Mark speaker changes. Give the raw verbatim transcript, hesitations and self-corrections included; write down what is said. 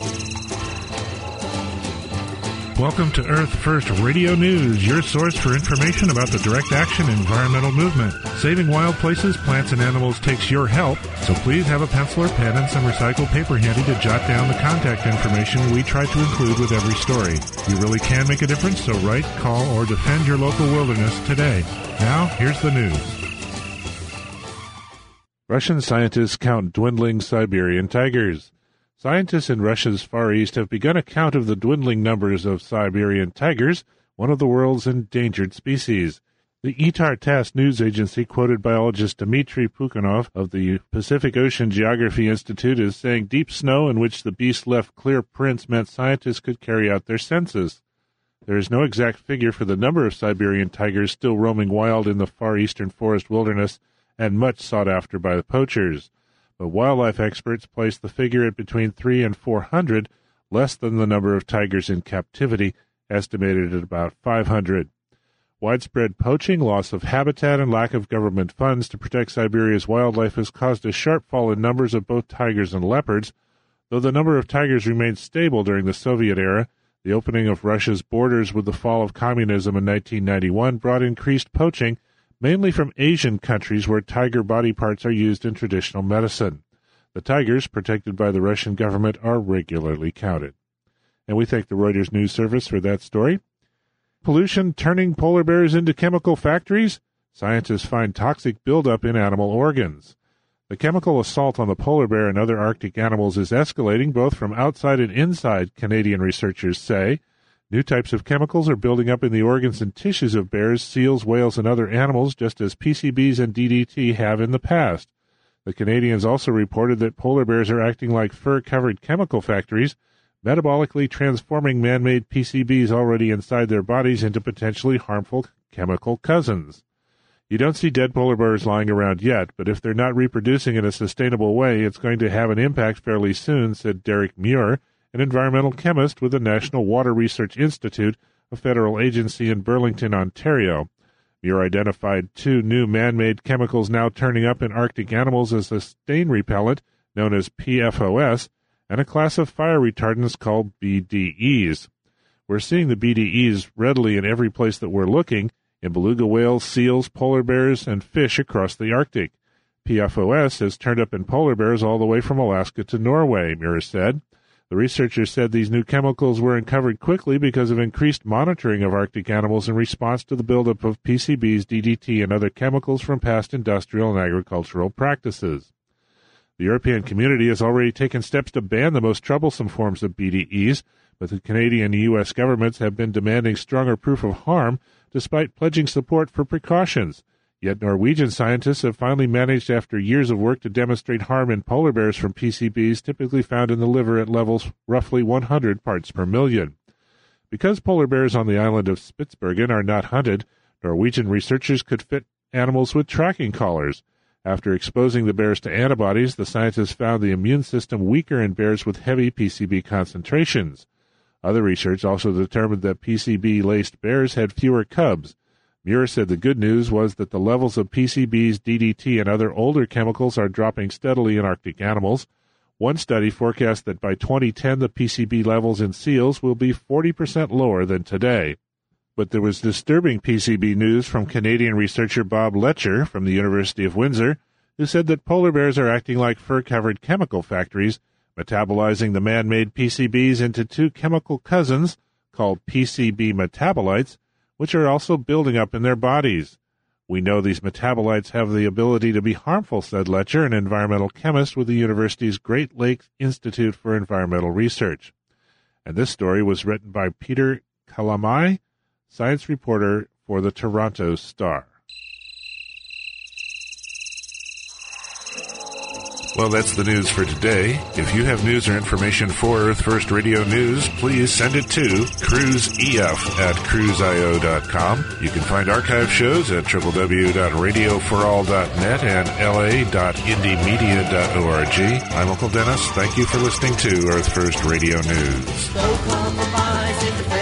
Speaker 1: Welcome to Earth First Radio News, your source for information about the direct action environmental movement. Saving wild places, plants, and animals takes your help, so please have a pencil or pen and some recycled paper handy to jot down the contact information we try to include with every story. You really can make a difference, so write, call, or defend your local wilderness today. Now, here's the news. Russian scientists count dwindling Siberian tigers. Scientists in Russia's Far East have begun a count of the dwindling numbers of Siberian tigers, one of the world's endangered species. The I T A R TASS news agency quoted biologist Dmitry Pukhanov of the Pacific Ocean Geography Institute as saying deep snow in which the beast left clear prints meant scientists could carry out their census. There is no exact figure for the number of Siberian tigers still roaming wild in the far eastern forest wilderness and much sought after by the poachers. But wildlife experts place the figure at between three and four hundred, less than the number of tigers in captivity, estimated at about five hundred. Widespread poaching, loss of habitat, and lack of government funds to protect Siberia's wildlife has caused a sharp fall in numbers of both tigers and leopards. Though the number of tigers remained stable during the Soviet era, the opening of Russia's borders with the fall of communism in nineteen ninety-one brought increased poaching, mainly from Asian countries where tiger body parts are used in traditional medicine. The tigers, protected by the Russian government, are regularly counted. And we thank the Reuters News Service for that story. Pollution turning polar bears into chemical factories? Scientists find toxic buildup in animal organs. The chemical assault on the polar bear and other Arctic animals is escalating both from outside and inside, Canadian researchers say. New types of chemicals are building up in the organs and tissues of bears, seals, whales, and other animals, just as P C Bs and D D T have in the past. The Canadians also reported that polar bears are acting like fur-covered chemical factories, metabolically transforming man-made P C Bs already inside their bodies into potentially harmful chemical cousins. You don't see dead polar bears lying around yet, but if they're not reproducing in a sustainable way, it's going to have an impact fairly soon, said Derek Muir, an environmental chemist with the National Water Research Institute, a federal agency in Burlington, Ontario. Muir identified two new man-made chemicals now turning up in Arctic animals as a stain repellent, known as P F O S, and a class of fire retardants called B D Es. We're seeing the B D Es readily in every place that we're looking, in beluga whales, seals, polar bears, and fish across the Arctic. P F O S has turned up in polar bears all the way from Alaska to Norway, Muir said. The researchers said these new chemicals were uncovered quickly because of increased monitoring of Arctic animals in response to the buildup of P C Bs, D D T, and other chemicals from past industrial and agricultural practices. The European community has already taken steps to ban the most troublesome forms of B D Es, but the Canadian and U S governments have been demanding stronger proof of harm despite pledging support for precautions. Yet Norwegian scientists have finally managed, after years of work, to demonstrate harm in polar bears from P C Bs typically found in the liver at levels roughly one hundred parts per million. Because polar bears on the island of Spitsbergen are not hunted, Norwegian researchers could fit animals with tracking collars. After exposing the bears to antibodies, the scientists found the immune system weaker in bears with heavy P C B concentrations. Other research also determined that P C B-laced bears had fewer cubs. Muir said the good news was that the levels of P C Bs, D D T, and other older chemicals are dropping steadily in Arctic animals. One study forecast that by twenty ten the P C B levels in seals will be forty percent lower than today. But there was disturbing P C B news from Canadian researcher Bob Letcher from the University of Windsor, who said that polar bears are acting like fur-covered chemical factories, metabolizing the man-made P C Bs into two chemical cousins called P C B metabolites, which are also building up in their bodies. We know these metabolites have the ability to be harmful, said Letcher, an environmental chemist with the university's Great Lakes Institute for Environmental Research. And this story was written by Peter Kalamai, science reporter for the Toronto Star. Well, that's the news for today. If you have news or information for Earth First Radio News, please send it to cruiseef at cruise I O dot com. You can find archive shows at w w w dot radio for all dot net and l a dot indie media dot org. I'm Uncle Dennis. Thank you for listening to Earth First Radio News.